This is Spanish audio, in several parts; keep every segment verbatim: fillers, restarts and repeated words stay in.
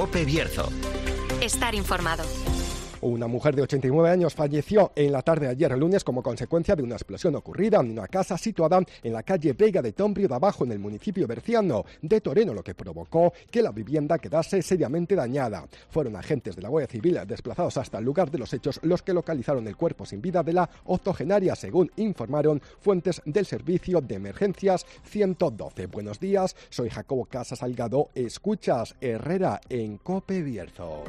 COPE Bierzo. Estar informado. Una mujer de ochenta y nueve años falleció en la tarde de ayer lunes como consecuencia de una explosión ocurrida en una casa situada en la calle Vega de Tombrio de Abajo, en el municipio berciano de Toreno, lo que provocó que la vivienda quedase seriamente dañada. Fueron agentes de la Guardia Civil desplazados hasta el lugar de los hechos los que localizaron el cuerpo sin vida de la octogenaria, según informaron fuentes del Servicio de Emergencias ciento doce. Buenos días, soy Jacobo Casas Salgado, escuchas Herrera en COPE Bierzo.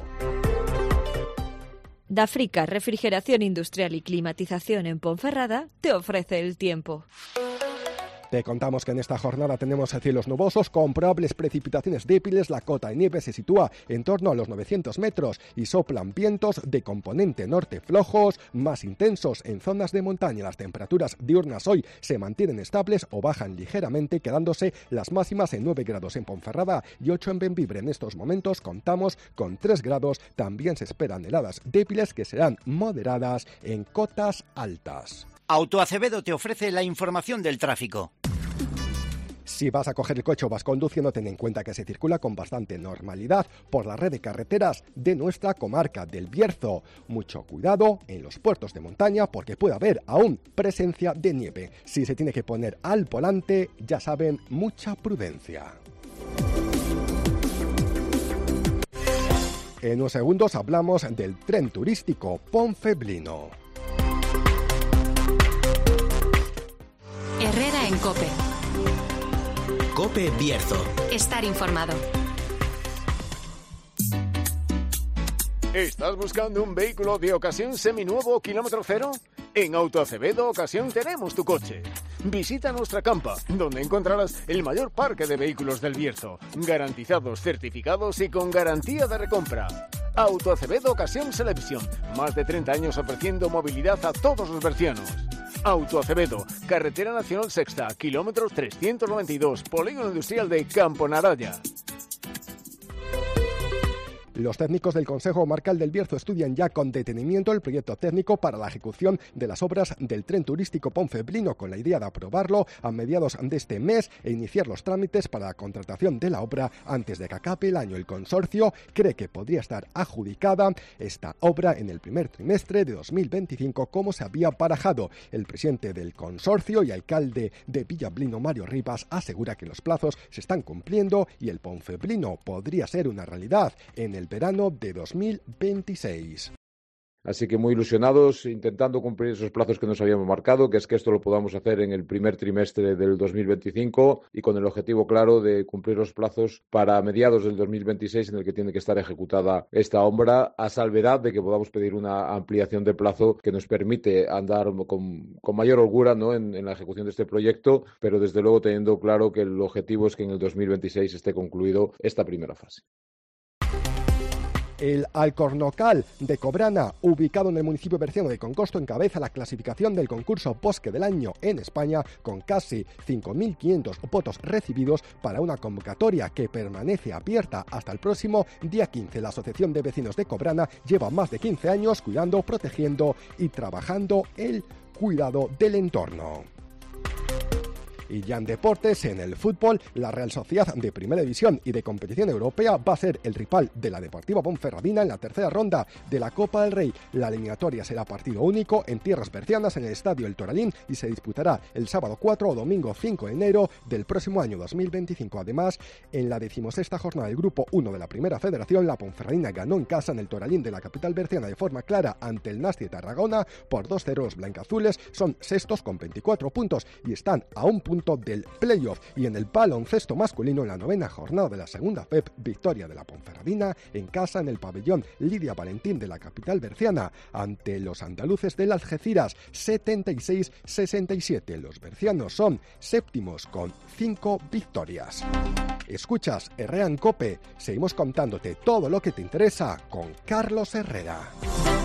Dafrica, refrigeración industrial y climatización en Ponferrada, te ofrece el tiempo. Te contamos que en esta jornada tenemos cielos nubosos con probables precipitaciones débiles. La cota de nieve se sitúa en torno a los novecientos metros y soplan vientos de componente norte flojos, más intensos en zonas de montaña. Las temperaturas diurnas hoy se mantienen estables o bajan ligeramente, quedándose las máximas en nueve grados en Ponferrada y ocho en Bembibre. En estos momentos contamos con tres grados. También se esperan heladas débiles que serán moderadas en cotas altas. Autoacevedo te ofrece la información del tráfico. Si vas a coger el coche o vas conduciendo, ten en cuenta que se circula con bastante normalidad por la red de carreteras de nuestra comarca del Bierzo. Mucho cuidado en los puertos de montaña porque puede haber aún presencia de nieve. Si se tiene que poner al volante, ya saben, mucha prudencia. En unos segundos hablamos del tren turístico ponfeblino. Herrera en COPE. COPE Bierzo. Estar informado. ¿Estás buscando un vehículo de ocasión seminuevo kilómetro cero? En Autoacevedo Ocasión tenemos tu coche. Visita nuestra campa, donde encontrarás el mayor parque de vehículos del Bierzo, garantizados, certificados y con garantía de recompra. Autoacevedo Ocasión Selección, más de treinta años ofreciendo movilidad a todos los bercianos. Autoacevedo, Carretera Nacional Sexta, kilómetro trescientos noventa y dos, Polígono Industrial de Campo Naraya. Los técnicos del Consejo Comarcal del Bierzo estudian ya con detenimiento el proyecto técnico para la ejecución de las obras del tren turístico ponfeblino, con la idea de aprobarlo a mediados de este mes e iniciar los trámites para la contratación de la obra antes de que acabe el año. El consorcio cree que podría estar adjudicada esta obra en el primer trimestre de dos mil veinticinco, como se había barajado. El presidente del consorcio y alcalde de Villablino, Mario Rivas, asegura que los plazos se están cumpliendo y el ponfeblino podría ser una realidad en el verano de dos mil veintiséis. Así que muy ilusionados, intentando cumplir esos plazos que nos habíamos marcado, que es que esto lo podamos hacer en el primer trimestre del dos mil veinticinco y con el objetivo claro de cumplir los plazos para mediados del dos mil veintiséis en el que tiene que estar ejecutada esta obra, a salvedad de que podamos pedir una ampliación de plazo que nos permite andar con, con mayor holgura, ¿no?, en, en la ejecución de este proyecto, pero desde luego teniendo claro que el objetivo es que en el dos mil veintiséis esté concluido esta primera fase. El Alcornocal de Cobrana, ubicado en el municipio berciano de Concosto, encabeza la clasificación del concurso Bosque del Año en España, con casi cinco mil quinientos votos recibidos para una convocatoria que permanece abierta hasta el próximo día quince. La Asociación de Vecinos de Cobrana lleva más de quince años cuidando, protegiendo y trabajando el cuidado del entorno. Y ya en deportes, en el fútbol, la Real Sociedad de Primera División y de competición europea va a ser el rival de la Deportiva Ponferradina en la tercera ronda de la Copa del Rey. La eliminatoria será partido único en tierras bercianas en el Estadio El Toralín y se disputará el sábado cuatro o domingo cinco de enero del próximo año dos mil veinticinco. Además, en la decimosexta jornada del Grupo uno de la Primera Federación, la Ponferradina ganó en casa en el Toralín de la capital berciana de forma clara ante el Nasti de Tarragona por dos cero. Los blancazules son sextos con veinticuatro puntos y están a un punto del playoff. Y en el baloncesto masculino, en la novena jornada de la segunda F E P, victoria de la Ponferradina en casa en el pabellón Lidia Valentín de la capital berciana ante los andaluces del Algeciras, setenta y seis a sesenta y siete. Los bercianos son séptimos con cinco victorias. Escuchas Herrera en COPE, seguimos contándote todo lo que te interesa con Carlos Herrera.